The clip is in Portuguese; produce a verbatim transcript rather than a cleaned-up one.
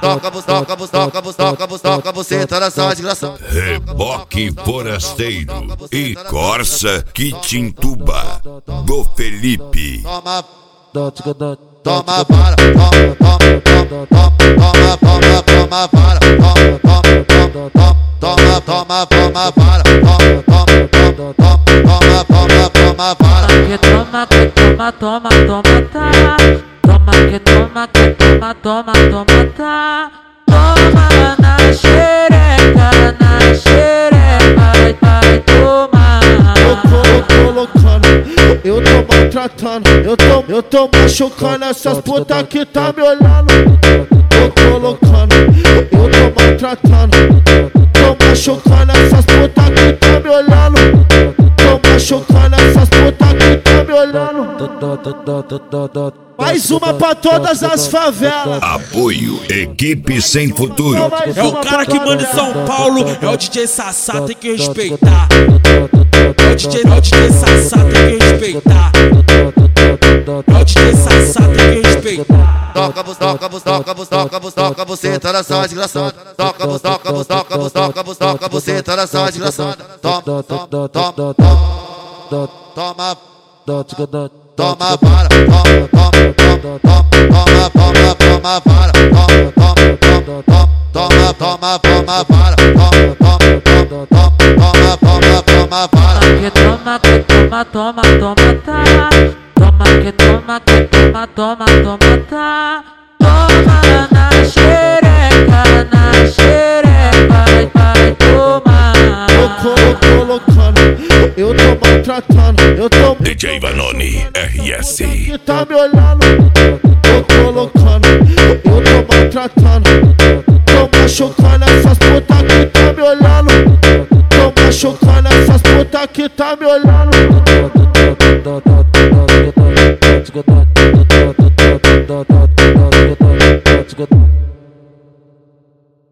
toca, toca, toca, toca, toca, você tá nessa desgraçada. Reboque Forasteiro e Corsa Quitintuba do Felipe. Toma, toma vara, toma, toma, toma, toma, toma, toma vara, toma, toma, toma, toma, toma vara, toma, toma, toma, toma, toma, toma vara. Que toma, que toma, toma, toma, tá. Toma, que toma, que toma, toma, toma, tá. Toma na xereca, na xereca, vai, vai tomar. Eu tô colocando, eu tô maltratando, eu tô, eu tô machucando essas putas que tá me olhando. Tô colocando, eu tô maltratando, tô machucando essas putas que tá me olhando. Tô machucando essas putas que tá me olhando. Mais uma pra todas as favelas. Apoio Equipe Sem Futuro. É o cara que manda em São Paulo, é o D J Sassá, tem que respeitar. É o D J, é o D J Sassá, tem que respeitar. É o D J Sassá, tem que respeitar. Toca, toca, toca, toca, toca, você tá nessa desgraçada. Toca, toca, toca, toca, toca, você tá nessa desgraçada. Toma, toma, toma, toma, toma, toma vara, toma, toma, toma, toma, toma vara, toma, toma, toma, toma, toma vara, toma, toma, toma, toma, toma vara. Que toma, que toma, toma, toma, tá. Toma, que toma, que toma, toma, toma, tá. Toma na xereca, na xereca, vai, vai tomar. Eu tô colocando, eu tô maltratando, eu tô D J Vanoni R S. que tá me olhando. Tô colocando, eu tô maltratando, tô machucando essas putas que tá me olhando. Tô machucando essas putas que tá me olhando.